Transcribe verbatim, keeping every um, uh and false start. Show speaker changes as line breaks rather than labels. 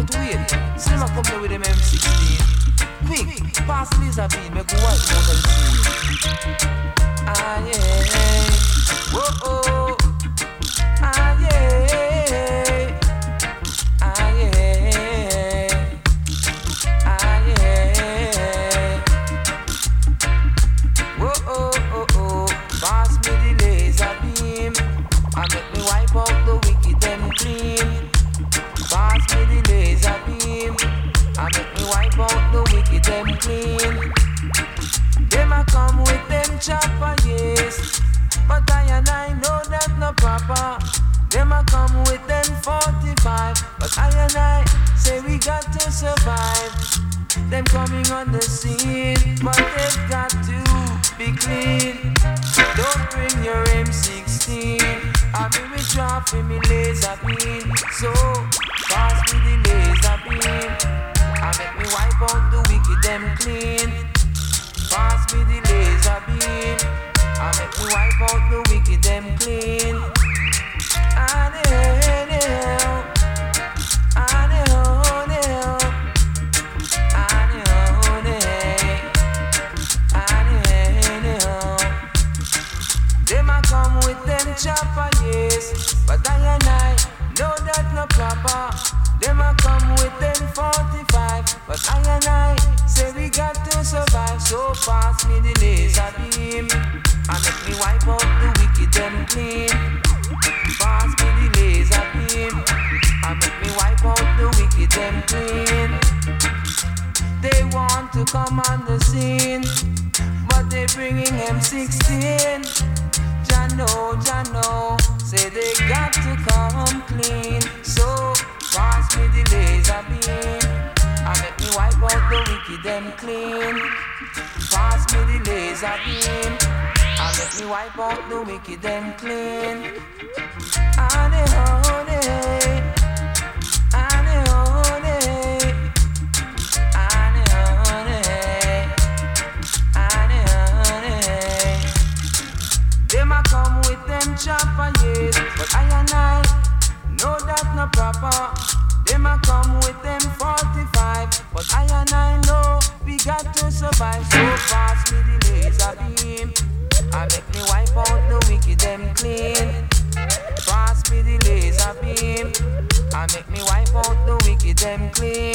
But wait, still I come here with them M sixteen. Quick, pass the laser beam, make a white mountain scene. Ah yeah, whoa oh, ah yeah, ah yeah, ah yeah, whoa oh oh oh. Pass me the laser beam, and make me wipe out the wicked and clean. Pass me the laser beam, and make me wipe out the wicked and clean. Them a come with them chopper, yes, but I and I know that no proper. Them a come with them forty-five, but I and I say we got to survive. Them coming on the scene, but they've got to be clean. Don't bring your M sixteen, I mean we drop with me laser beam. So pass me the laser beam, I make me wipe out the wicked them clean. Pass me the laser beam, I make me wipe out the wicked them clean. And hell, and hell, and hell, and hell, and hell. Them a come with them chopper, yes, but I and I know that no proper. Them a come with them forty-five, but I and I say we got to survive. So pass me the laser beam, and make me wipe out the wicked them clean. Pass me the laser beam, and make me wipe out the wicked them clean. They want to come on the scene, but they bringing M sixteen. Jano, Jano, say they got to come clean. So pass me the laser beam, and make me wipe out the wicked them clean. Pass me the laser beam, and make me wipe out the wicked them clean. Honey, honey, honey, honey, honey, honey, honey, honey. Them a come with them chopper, yes, but I and I know that no proper. Them a come with them forty-five, but I and I know we got to survive. So pass me the laser beam, and make me wipe out the wicked them clean. Pass me the laser beam, and make me wipe out the wicked them clean.